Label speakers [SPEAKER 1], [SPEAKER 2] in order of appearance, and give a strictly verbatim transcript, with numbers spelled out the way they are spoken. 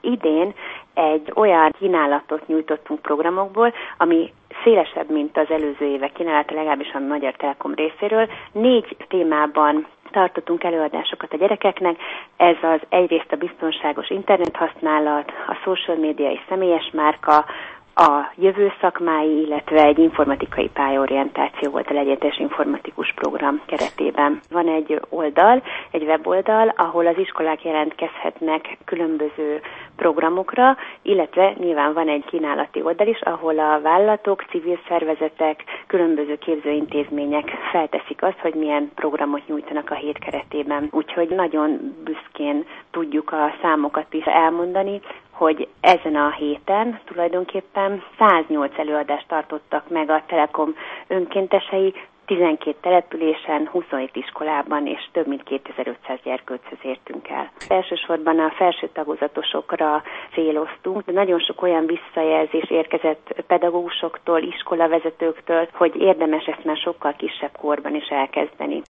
[SPEAKER 1] idén egy olyan kínálatot nyújtottunk programokból, ami szélesebb, mint az előző évek kínálata, legalábbis a Magyar Telekom részéről. Négy témában tartottunk előadásokat a gyerekeknek. Ez az egyrészt a biztonságos internethasználat, a social media és személyes márka, a jövő szakmái, illetve egy informatikai pályaorientáció volt a Legyetes Informatikus Program keretében. Van egy oldal, egy weboldal, ahol az iskolák jelentkezhetnek különböző programokra, illetve nyilván van egy kínálati oldal is, ahol a vállalatok, civil szervezetek, különböző képzőintézmények felteszik azt, hogy milyen programot nyújtanak a hét keretében. Úgyhogy nagyon büszkén tudjuk a számokat is elmondani, hogy ezen a héten tulajdonképpen száznyolc előadást tartottak meg a Telekom önkéntesei, tizenkét településen, huszonöt iskolában, és több mint kétezer-ötszáz gyerkőchöz értünk el. Elsősorban a felső tagozatosokra céloztunk, de nagyon sok olyan visszajelzés érkezett pedagógusoktól, iskolavezetőktől, hogy érdemes ezt már sokkal kisebb korban is elkezdeni.